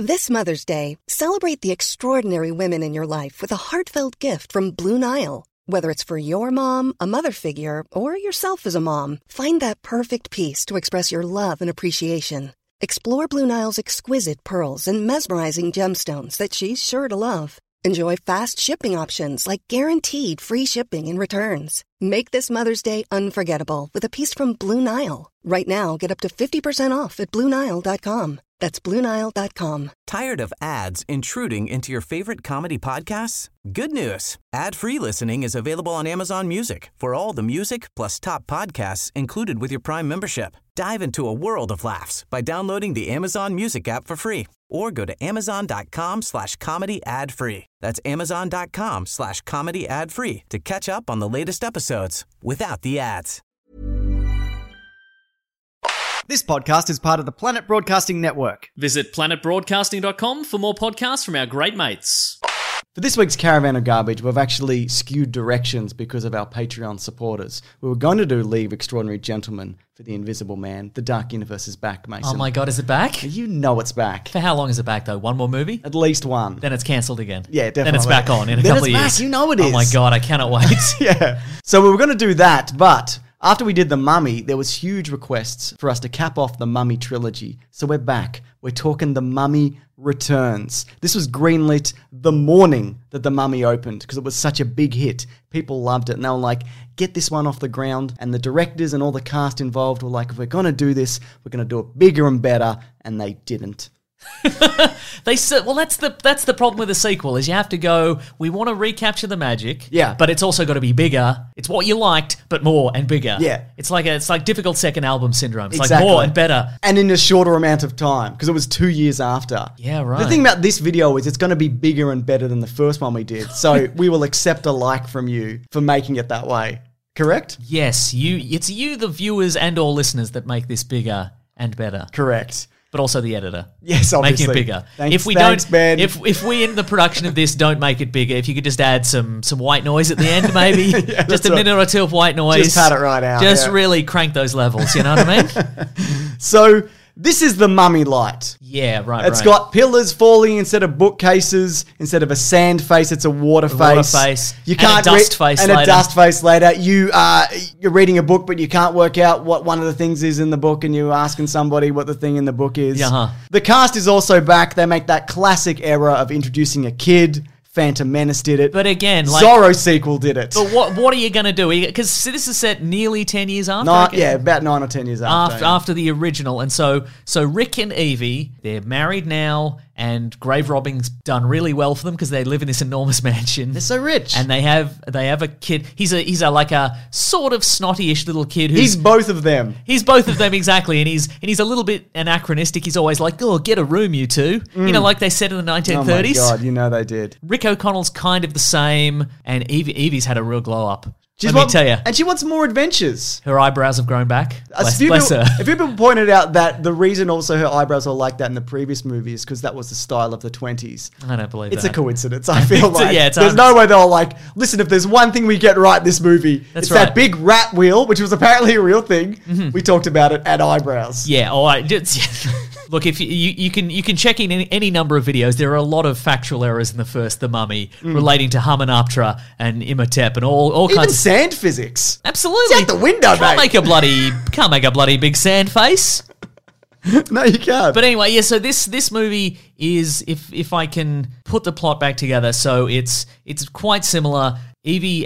This Mother's Day, celebrate the extraordinary women in your life with a heartfelt gift from Blue Nile. Whether it's for your mom, a mother figure, or yourself as a mom, find that perfect piece to express your love and appreciation. Explore Blue Nile's exquisite pearls and mesmerizing gemstones that she's sure to love. Enjoy fast shipping options like guaranteed free shipping and returns. Make this Mother's Day unforgettable with a piece from Blue Nile. Right now, get up to 50% off at BlueNile.com. That's BlueNile.com. Tired of ads intruding into your favorite comedy podcasts? Good news. Ad-free listening is available on Amazon Music for all the music plus top podcasts included with your Prime membership. Dive into a world of laughs by downloading the Amazon Music app for free or go to amazon.com/comedy ad-free. That's amazon.com/comedy ad-free to catch up on the latest episodes without the ads. This podcast is part of the Planet Broadcasting Network. Visit planetbroadcasting.com for more podcasts from our great mates. For this week's Caravan of Garbage, we've actually skewed directions because of our Patreon supporters. We were going to do Leave Extraordinary Gentlemen for The Invisible Man. The Dark Universe is back, Mason. Oh my God, is it back? You know it's back. For how long is it back, though? One more movie? At least one. Then it's cancelled again. Yeah, definitely. Then it's back on in a couple of years. Back. You know it is. Oh my God, I cannot wait. Yeah. So we were going to do that, but after we did The Mummy, there was huge requests for us to cap off the Mummy trilogy. So we're back. We're talking The Mummy Returns. This was greenlit the morning that The Mummy opened because it was such a big hit. People loved it and they were like, get this one off the ground. And the directors and all the cast involved were like, if we're going to do this, we're going to do it bigger and better. And they didn't. They said, well, that's the problem with the sequel is you have to go, we want to recapture the magic, yeah, but it's also got to be bigger. It's what you liked, but more and bigger. Yeah, it's like difficult second album syndrome. It's exactly. Like more and better, and in a shorter amount of time because it was 2 years after. Yeah, right. The thing about this video is it's going to be bigger and better than the first one we did, so we will accept a like from you for making it that way. Correct? Yes, it's you, the viewers and all listeners, that make this bigger and better. Correct. But also the editor. Yes, obviously. Making it bigger. Thanks, Ben. If we in the production of this don't make it bigger, if you could just add some white noise at the end, maybe yeah, just a minute or two of white noise. Just pat it right out. Just really crank those levels. You know what I mean? So this is the Mummy light. Yeah, right. It's got pillars falling instead of bookcases. Instead of a sand face, it's a water face. Water face. You can't and a dust face later. And a dust face later. You're reading a book, but you can't work out what one of the things is in the book, and you're asking somebody what the thing in the book is. Uh-huh. The cast is also back. They make that classic error of introducing a kid. Phantom Menace did it. But again, like, Zorro sequel did it. But what are you going to do? Because this is set nearly 10 years after. About 9 or 10 years after. After the original. And so Rick and Evie, they're married now, and grave robbing's done really well for them because they live in this enormous mansion. They're so rich. And they have a kid. He's a like a sort of snotty-ish little kid. He's both of them. He's both of them, exactly. And he's a little bit anachronistic. He's always like, oh, get a room, you two. You know, like they said in the 1930s. Oh my God, you know they did. Rick O'Connell's kind of the same, and Evie's had a real glow up. Let me tell you. And she wants more adventures. Her eyebrows have grown back. A few people pointed out that the reason also her eyebrows are like that in the previous movie is because that was the style of the 20s. I don't believe it's that. a coincidence, I feel like. Yeah, there's no way they're like, listen, if there's one thing we get right in this movie, it's right. that big rat wheel, which was apparently a real thing. Mm-hmm. We talked about it, and eyebrows. Yeah, all right. Look, if you can check in any number of videos, there are a lot of factual errors in the first The Mummy relating to Hamunaptra and Imhotep and all kinds of sand physics. Absolutely. It's out the window, can't make a bloody big sand face. No, you can't. But anyway, yeah, so this movie is, if I can put the plot back together, so it's quite similar. Evie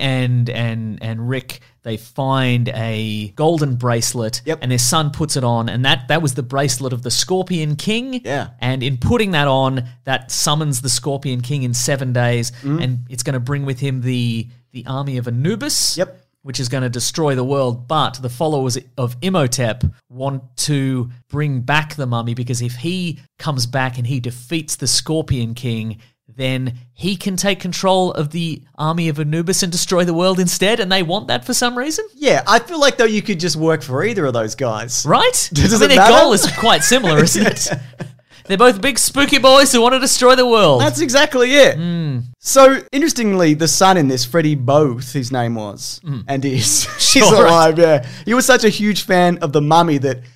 and Rick, they find a golden bracelet, and their son puts it on, and that was the bracelet of the Scorpion King. Yeah. And in putting that on, that summons the Scorpion King in 7 days, and it's going to bring with him the army of Anubis. Yep. Which is going to destroy the world, but the followers of Imhotep want to bring back the mummy because if he comes back and he defeats the Scorpion King, then he can take control of the army of Anubis and destroy the world instead, and they want that for some reason? Yeah, I feel like, though, you could just work for either of those guys. Right? Does their goal is quite similar, isn't it? They're both big spooky boys who want to destroy the world. That's exactly it. So, interestingly, the son in this, Freddie Both, his name was, and is. He's alive, yeah. He was such a huge fan of The Mummy that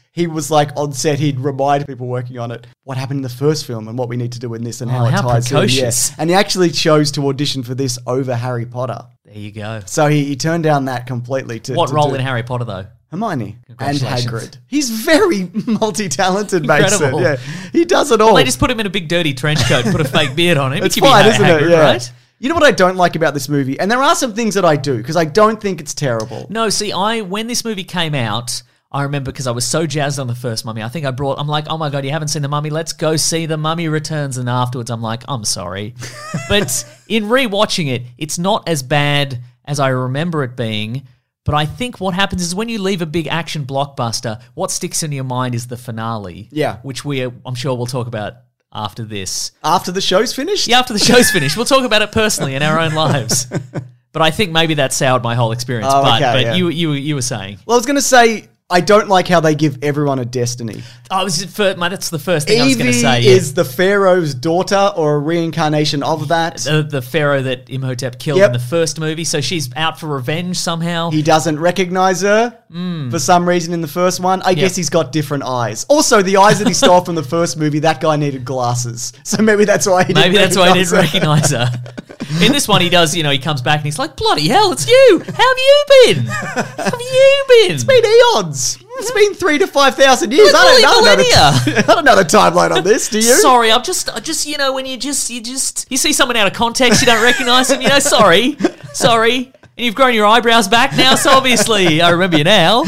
he was like on set, he'd remind people working on it what happened in the first film and what we need to do in this and how it ties precocious. in. Yeah. And he actually chose to audition for this over Harry Potter. There you go. So he turned down that completely. What role in Harry Potter, though? Hermione and Congratulations. Hagrid. He's very multi-talented, Mason. Incredible. Yeah, he does it all. Well, they just put him in a big dirty trench coat and put a fake beard on him. It's He could be fine, isn't Hagrid, it? Yeah. right? You know what I don't like about this movie? And there are some things that I do, because I don't think it's terrible. No, see, when this movie came out, I remember because I was so jazzed on the first Mummy. I think I'm like, oh my God, you haven't seen The Mummy? Let's go see The Mummy Returns. And afterwards, I'm like, I'm sorry. But in rewatching it, it's not as bad as I remember it being. But I think what happens is when you leave a big action blockbuster, what sticks in your mind is the finale. Yeah. Which I'm sure we'll talk about after this. After the show's finished? Yeah, after the show's finished. We'll talk about it personally in our own lives. But I think maybe that soured my whole experience. Oh, but okay, yeah. you were saying. Well, I was going to say, I don't like how they give everyone a destiny. Oh, that's the first thing I was going to say. Evie is the Pharaoh's daughter or a reincarnation of that. The pharaoh that Imhotep killed in the first movie, so she's out for revenge somehow. He doesn't recognize her for some reason in the first one. I guess he's got different eyes. Also, the eyes that he stole from the first movie, that guy needed glasses. So maybe that's why he didn't recognize her. In this one, he does, he comes back and he's like, bloody hell, it's you! How have you been? It's been eons. It's been 3,000 to 5,000 years. I don't know the timeline on this, do you? Sorry, I'm just when you see someone out of context, you don't recognize them, sorry. And you've grown your eyebrows back now, so obviously I remember you now.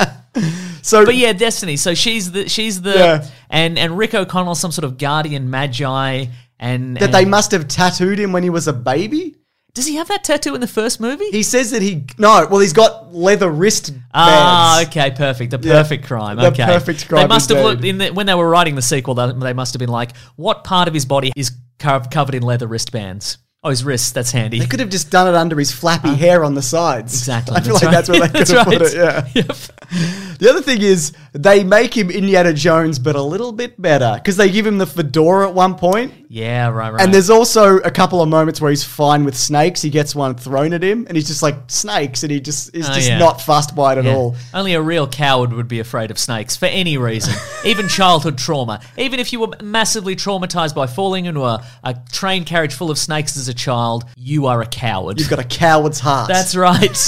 But yeah, Destiny. So she's the and Rick O'Connell's some sort of guardian magi and they must have tattooed him when he was a baby. Does he have that tattoo in the first movie? He says that he's got leather wristbands. Ah, okay, perfect. The perfect crime. The Okay, perfect crime. They must have looked when they were writing the sequel. They must have been like, what part of his body is covered in leather wristbands? Oh, his wrists. That's handy. They could have just done it under his flappy hair on the sides. Exactly. I feel like that's where they could have put it. Yeah. Yep. The other thing is they make him Indiana Jones, but a little bit better because they give him the fedora at one point. Yeah, right. And there's also a couple of moments where he's fine with snakes. He gets one thrown at him, and he's just like, snakes, and he just is not fussed by it at all. Only a real coward would be afraid of snakes for any reason, even childhood trauma. Even if you were massively traumatized by falling into a train carriage full of snakes as a child, you are a coward. You've got a coward's heart. That's right.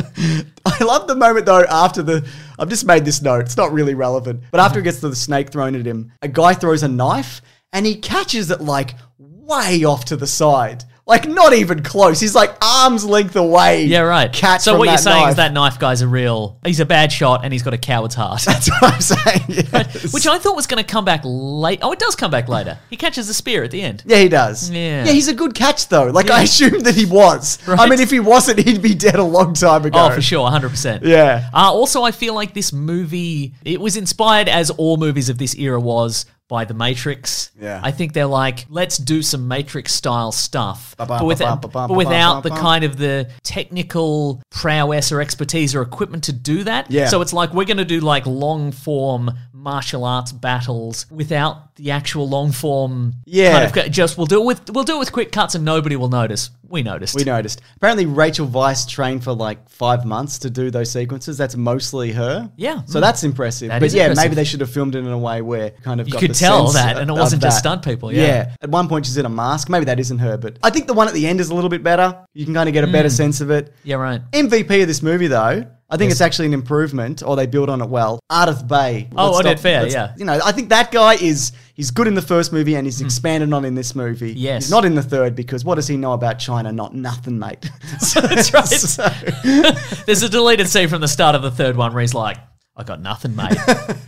I love the moment, though, I've just made this note. It's not really relevant. But after he gets the snake thrown at him, a guy throws a knife, and he catches it, like, way off to the side. Like, not even close. He's like arm's length away. Yeah, right. So what you're saying is that knife guy's he's a bad shot and he's got a coward's heart. That's what I'm saying, yes. Which I thought was going to come back late. Oh, it does come back later. He catches the spear at the end. Yeah, he does. Yeah, he's a good catch, though. Like, I assumed that he was. Right. I mean, if he wasn't, he'd be dead a long time ago. Oh, for sure, 100%. Yeah. Also, I feel like this movie, it was inspired, as all movies of this era was, by The Matrix. Yeah. I think they're like, let's do some Matrix-style stuff, but without the kind of the technical prowess or expertise or equipment to do that. Yeah. So it's like, we're going to do like long-form martial arts battles without the actual long-form kind of... Just, we'll do it with quick cuts and nobody will notice. We noticed. Apparently, Rachel Weisz trained for like 5 months to do those sequences. That's mostly her. Yeah. So that's impressive. That is impressive. Maybe they should have filmed it in a way where kind of you got could the tell sense that, and it wasn't just stunt people. Yeah. At one point, she's in a mask. Maybe that isn't her, but I think the one at the end is a little bit better. You can kind of get a better sense of it. Yeah, right. MVP of this movie, though, I think it's actually an improvement, or they build on it well. Ardith Bay. Oded Fair, yeah. I think that guy he's good in the first movie and he's expanded on in this movie. Yes. He's not in the third because what does he know about China? Not nothing, mate. That's right. There's a deleted scene from the start of the third one where he's like, I got nothing, mate.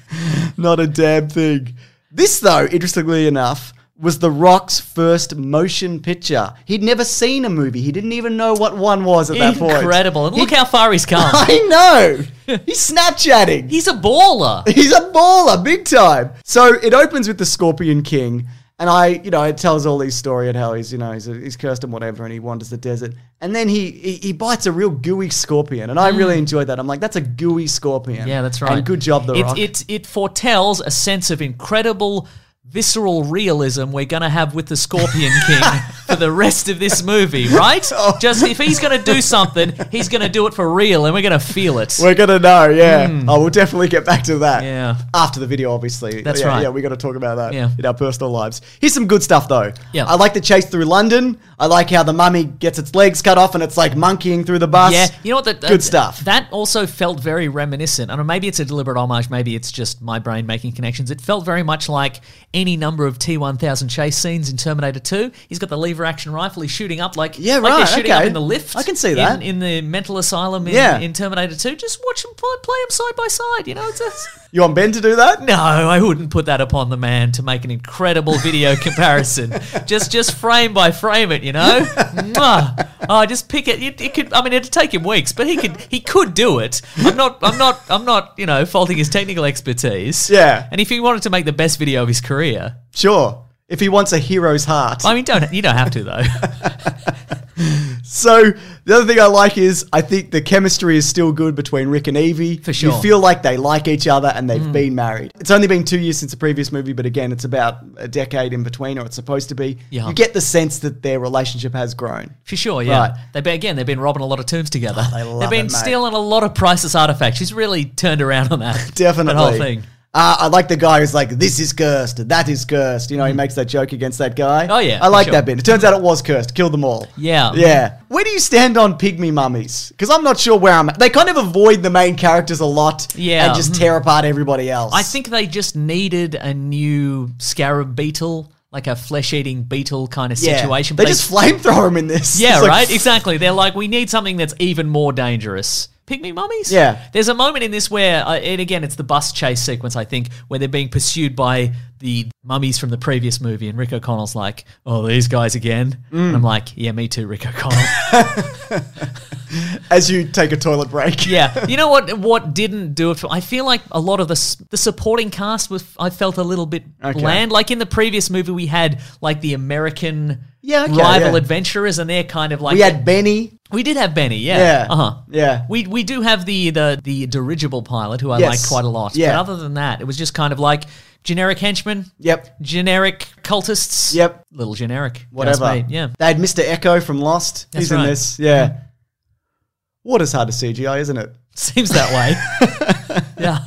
Not a damn thing. This, though, interestingly enough, was The Rock's first motion picture. He'd never seen a movie. He didn't even know what one was at that point. Incredible. And look how far he's come. I know. He's Snapchatting. He's a baller. He's a baller, big time. So it opens with the Scorpion King. And it tells all these story and how he's cursed and whatever, and he wanders the desert. And then he bites a real gooey scorpion. And I really enjoyed that. I'm like, that's a gooey scorpion. Yeah, that's right. And good job, The Rock. It foretells a sense of incredible visceral realism we're going to have with the Scorpion King for the rest of this movie, right? Just if he's going to do something, he's going to do it for real, and we're going to feel it. We're going to know, yeah. Oh, we'll definitely get back to that. Yeah. After the video, obviously. That's right. Yeah, we got to talk about that Yeah. in our personal lives. Here's some good stuff, though. Yeah. I like the chase through London. I like how the mummy gets its legs cut off and it's like monkeying through the bus. Yeah, you know what? Good stuff. That also felt very reminiscent. I don't know, maybe it's a deliberate homage, maybe it's just my brain making connections. It felt very much like any number of T-1000 chase scenes in Terminator 2. He's got the lever action rifle. He's shooting up like Yeah, they're right, shooting okay. up in the lift. I can see that. in the mental asylum Yeah. in Terminator 2. Just watch them play them side by side. You know, You want Ben to do that? no, I wouldn't put that upon the man to make an incredible video comparison. Just frame by frame it, you know. Mwah. Oh, just pick it. It could. I mean, it'd take him weeks, but he could do it. I'm not. You know, faulting his technical expertise. Yeah. And if he wanted to make the best video of his career, Sure. If he wants a hero's heart. I mean, you don't have to though. So the other thing I like is I think the chemistry is still good between Rick and Evie. For sure. You feel like they like each other and they've been married. It's only been 2 years since the previous movie, but again, it's about a decade in between, or it's supposed to be. Yeah. You get the sense that their relationship has grown. For sure, yeah. Right. They've been robbing a lot of tombs together. they love They've been it, mate. stealing a lot of priceless artifacts. She's really turned around on that. Definitely. That whole thing. I like the guy who's like, this is cursed, that is cursed. You know, he makes that joke against that guy. Oh, yeah, I like for sure. that bit. It turns out it was cursed. Killed them all. Yeah. Yeah. Where do you stand on pygmy mummies? Because I'm not sure where I'm at. They kind of avoid the main characters a lot. Yeah. And just tear apart everybody else. I think they just needed a new scarab beetle, like a flesh-eating beetle kind of situation. They But just flamethrower him in this. yeah, It's like, right? Exactly. They're like, we need something that's even more dangerous. Pygmy mummies? Yeah. There's a moment in this where, it's the bus chase sequence, I think, where they're being pursued by the mummies from the previous movie, and Rick O'Connell's like, oh, these guys again? And I'm like, yeah, me too, Rick O'Connell. As you take a toilet break. Yeah. You know what didn't do it for... I feel like a lot of the supporting cast I felt a little bit bland. Like in the previous movie, we had like the American rival adventurers, and they're kind of like... We had Benny. We did have Benny, yeah. Yeah. Uh-huh. Yeah. We do have the dirigible pilot, who I Yes. like quite a lot. Yeah. But other than that, it was just kind of like generic henchmen. Yep. Generic cultists. Yep. Little generic. Whatever. Just me, yeah. They had Mr. Echo from Lost. That's He's in right. this. Yeah. Water's hard to CGI, isn't it? Seems that way. Yeah.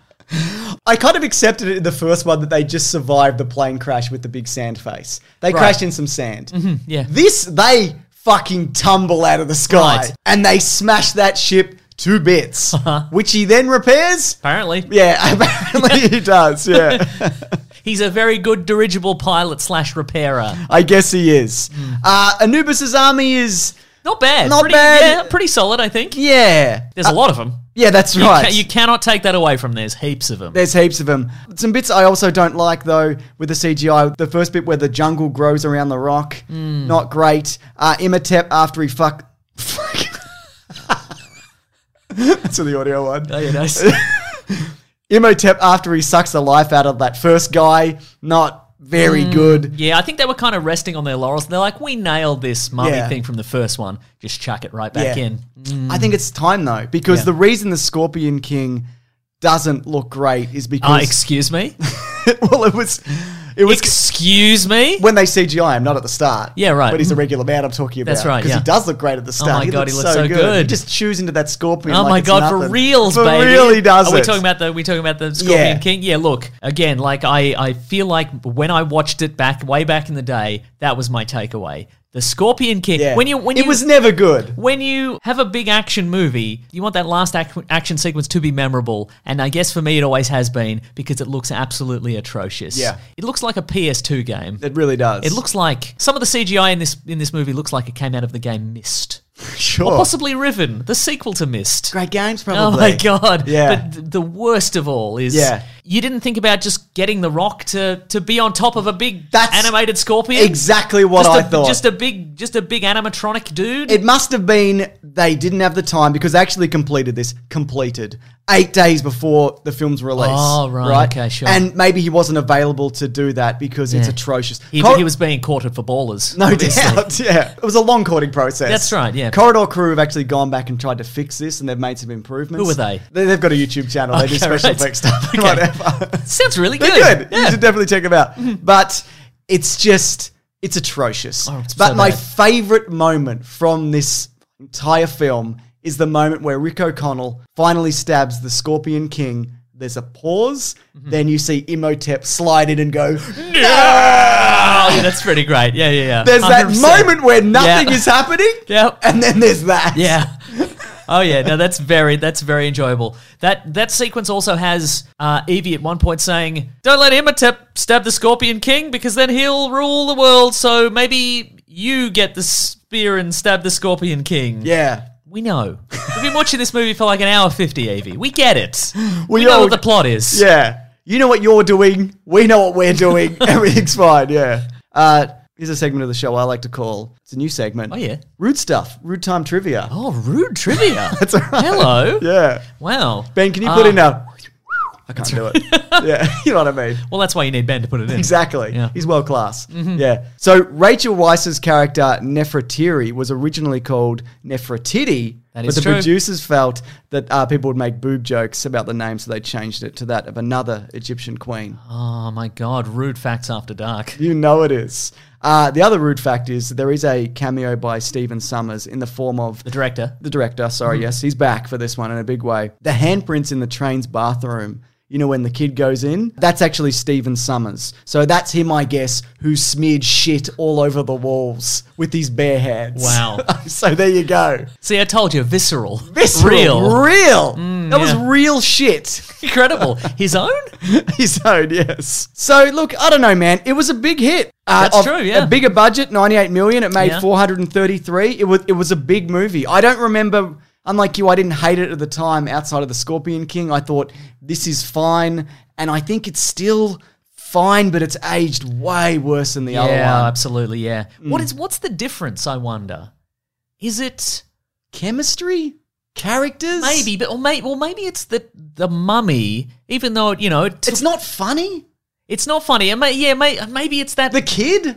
I kind of accepted it in the first one that they just survived the plane crash with the big sand face. They crashed in some sand. Yeah. This, they fucking tumble out of the sky. Right. And they smash that ship to bits, which he then repairs. Apparently. Yeah, apparently he does, yeah. He's a very good dirigible pilot / repairer. I guess he is. Anubis's army is... Not bad. Not pretty, bad. Yeah, pretty solid, I think. Yeah. There's a lot of them. Yeah, that's right. You cannot take that away from there's heaps of them. There's heaps of them. Some bits I also don't like, though, with the CGI. The first bit where the jungle grows around the rock, not great. Imhotep after he fuck... That's for the audio one. Oh, yeah, nice. Imhotep after he sucks the life out of that first guy, not very good. Yeah, I think they were kind of resting on their laurels. They're like, we nailed this mummy Yeah. thing from the first one. Just chuck it right back Yeah. in. I think it's time, though, because Yeah. the reason the Scorpion King doesn't look great is because... Excuse me? well, it was Excuse me? when they CGI him, not at the start. Yeah, right. When he's a regular man, I'm talking about. That's right, Because yeah. he does look great at the start. my God, he looks so He good. just chews into that scorpion. Oh like my it's God, for nothing. reals, For baby. real, he does Are we it. talking about the Scorpion Yeah. King? Yeah, look, again, like I feel like when I watched it way back in the day, that was my takeaway. The Scorpion King. Yeah. When you it was never good. When you have a big action movie, you want that last action sequence to be memorable, and I guess for me it always has been because it looks absolutely atrocious. Yeah. It looks like a PS2 game. It really does. It looks like some of the CGI in this movie looks like it came out of the game Myst. sure. Or possibly Riven, the sequel to Myst. Great games, Oh probably. my God. Yeah. But the worst of all is Yeah. you didn't think about just getting The Rock to be on top of a big That's animated scorpion? Exactly what I thought. Just a big animatronic dude? It must have been they didn't have the time because they actually completed 8 days before the film's release. Oh, right, okay, sure. And maybe he wasn't available to do that because it's Yeah. atrocious. He was being courted for ballers. No obviously. doubt, yeah. It was a long courting process. That's right, yeah. Corridor Crew have actually gone back and tried to fix this, and they've made some improvements. Who are they? They've got a YouTube channel. They do Okay, special right. effects stuff. Okay. whatever. Sounds really good. They're good. Yeah. You should definitely check them out. But it's atrocious. Oh, it's but so my bad. favorite moment from this entire film is the moment where Rick O'Connell finally stabs the Scorpion King. There's a pause. Then you see Imhotep slide in and go, Oh, yeah, that's pretty great. Yeah. There's that 100%. moment where nothing Yeah. is happening. Yep. And then there's that. Yeah. Oh yeah, no, that's very enjoyable. That sequence also has Evie at one point saying, "Don't let Imhotep stab the Scorpion King because then he'll rule the world. So maybe you get the spear and stab the Scorpion King." Yeah. We know. We've been watching this movie for like an hour 50, Evie. We get it. We We know all- what the plot is. Yeah. You know what you're doing. We know what we're doing. Everything's fine. Yeah. Here's a segment of the show I like to call, it's a new segment. Oh, yeah. Rude stuff. Rude time trivia. Oh, rude trivia. That's all right. Hello. Yeah. Wow. Ben, can you put in a... I can't do it. Yeah. You know what I mean? Well, that's why you need Ben to put it in. Exactly. Yeah. He's world class. Yeah. So Rachel Weisz's character Nefertiti was originally called Nefertiti, That but is the true. producers felt that people would make boob jokes about the name, so they changed it to that of another Egyptian queen. Oh my God, rude facts after dark. You know it is. The other rude fact is that there is a cameo by Stephen Summers in the form of The director. the director. Sorry, yes, he's back for this one in a big way. The handprints in the train's bathroom. You know when the kid goes in? That's actually Stephen Summers. So that's him, I guess, who smeared shit all over the walls with his bare hands. Wow. So there you go. See, I told you, visceral. Visceral. Real. That was yeah. real shit. Incredible. His own? His own, yes. So look, I don't know, man. It was a big hit. That's true, yeah. A bigger budget, 98 million. It made Yeah. 433. It was a big movie. I don't remember. Unlike you, I didn't hate it at the time. Outside of the Scorpion King, I thought this is fine, and I think it's still fine, but it's aged way worse than the other Yeah, one. absolutely, yeah. What's the difference, I wonder? Is it Chemistry, characters, maybe, but maybe it's the mummy, even though, you know, It's not funny. it's not funny. Maybe it's that The kid.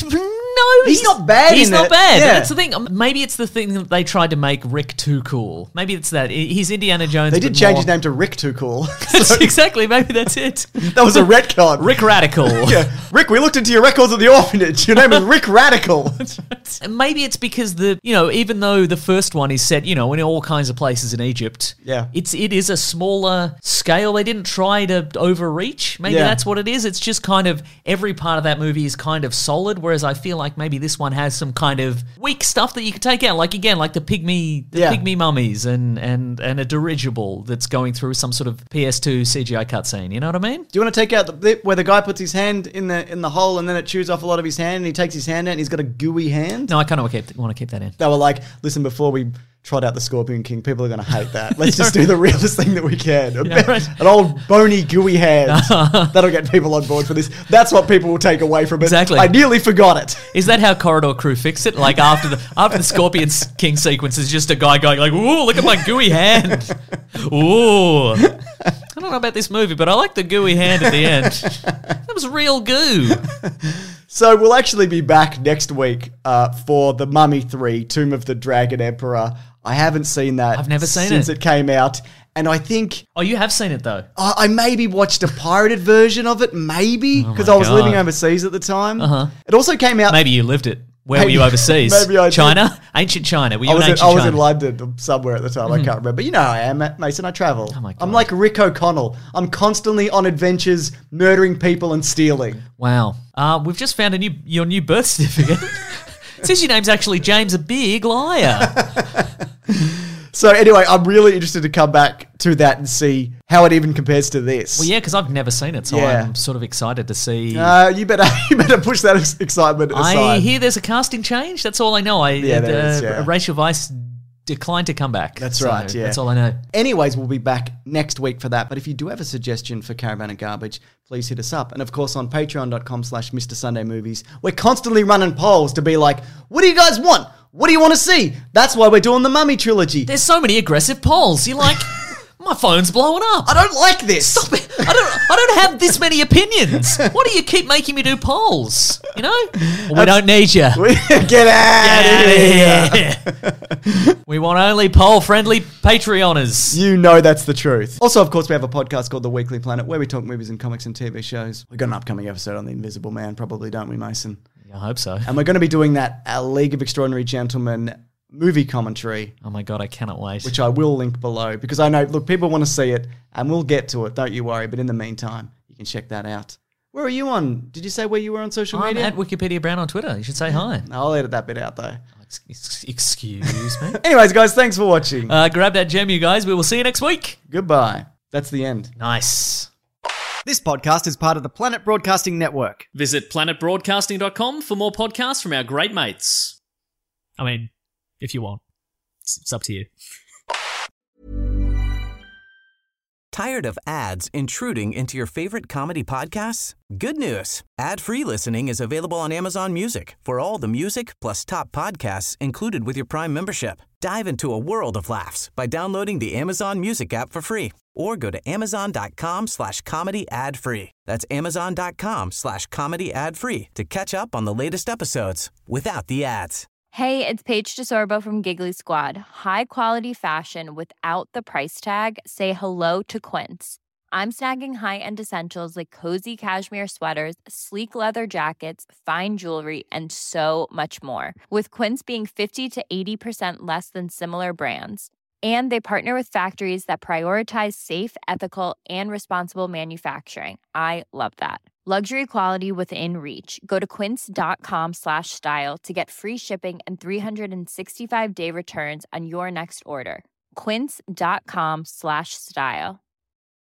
No, He's not bad He's in not it. bad. Yeah. That's the thing. Maybe it's the thing that they tried to make Rick too cool. Maybe it's that he's Indiana Jones. They did but change more- his name to Rick Too Cool. Exactly. Maybe that's it. That was a retcon. Rick Radical. Yeah. Rick, we looked into your records at the orphanage. Your name is Rick Radical. And maybe it's because even though the first one is set, in all kinds of places in Egypt. Yeah. It is a smaller scale. They didn't try to overreach. Maybe Yeah. that's what it is. It's just kind of every part of that movie is kind of solid, whereas I feel like maybe this one has some kind of weak stuff that you could take out. Like the pygmy mummies and a dirigible that's going through some sort of PS2 CGI cutscene. You know what I mean? Do you want to take out the bit where the guy puts his hand in the hole and then it chews off a lot of his hand and he takes his hand out and he's got a gooey hand? No, I kind of want to keep that in. They were like, listen, before we trot out the Scorpion King, people are going to hate that. Let's just do the realest thing that we can. right. An old bony gooey hand. That'll get people on board for this. That's what people will take away from it. Exactly. I nearly forgot it. Is that how Corridor Crew fixed it? Like after the Scorpion King sequence is just a guy going like, "Ooh, look at my gooey hand." Ooh. I don't know about this movie, but I like the gooey hand at the end. That was real goo. So we'll actually be back next week for The Mummy 3, Tomb of the Dragon Emperor. I haven't seen that. I've never seen since it. it came out. And I think Oh, you have seen it though. I maybe watched a pirated version of it, maybe, because I was God. living overseas at the time. Uh-huh. It also came out... Maybe you lived it. Where Maybe- were you overseas? maybe I did. China? Ancient China. Were you I was, in in, ancient I was China? in London or somewhere at the time. I can't remember. You know how I am, Mason. I travel. Oh my God. I'm like Rick O'Connell. I'm constantly on adventures, murdering people and stealing. Wow. We've just found your new birth certificate. It says your name's actually James, a big liar. So anyway, I'm really interested to come back to that and see how it even compares to this. Well, yeah, because I've never seen it, so Yeah. I'm sort of excited to see. You better push that excitement aside. I hear there's a casting change. That's all I know. there is, yeah. Rachel Weisz declined to come back. That's So right, yeah. That's all I know. Anyways, we'll be back next week for that. But if you do have a suggestion for Caravan of Garbage, please hit us up. And of course, on patreon.com/Mr. Sunday Movies, we're constantly running polls to be like, what do you guys want? What do you want to see? That's why we're doing the Mummy trilogy. There's so many aggressive polls. You're like, My phone's blowing up. I don't like this. Stop it. I don't have this many opinions. Why do you keep making me do polls? You know? Well, we don't need you. Get out of here. We want only poll-friendly Patreoners. You know that's the truth. Also, of course, we have a podcast called The Weekly Planet where we talk movies and comics and TV shows. We've got an upcoming episode on The Invisible Man, probably, don't we, Mason? I hope so. And we're going to be doing that League of Extraordinary Gentlemen movie commentary. Oh my God, I cannot wait. Which I will link below because I know, look, people want to see it and we'll get to it, don't you worry. But in the meantime, you can check that out. Where are you on? Did you say where you were on social media? I'm at Wikipedia Brown on Twitter. You should say hi. I'll edit that bit out though. Excuse me. Anyways, guys, thanks for watching. Grab that gem, you guys. We will see you next week. Goodbye. That's the end. Nice. This podcast is part of the Planet Broadcasting Network. Visit planetbroadcasting.com for more podcasts from our great mates. I mean, if you want. It's up to you. Tired of ads intruding into your favorite comedy podcasts? Good news. Ad-free listening is available on Amazon Music for all the music plus top podcasts included with your Prime membership. Dive into a world of laughs by downloading the Amazon Music app for free or go to amazon.com/comedy ad-free. That's amazon.com/comedy ad-free to catch up on the latest episodes without the ads. Hey, it's Paige DeSorbo from Giggly Squad. High quality fashion without the price tag. Say hello to Quince. I'm snagging high-end essentials like cozy cashmere sweaters, sleek leather jackets, fine jewelry, and so much more. With Quince being 50 to 80% less than similar brands. And they partner with factories that prioritize safe, ethical, and responsible manufacturing. I love that. Luxury quality within reach. Go to quince.com/style to get free shipping and 365-day returns on your next order. Quince.com/style.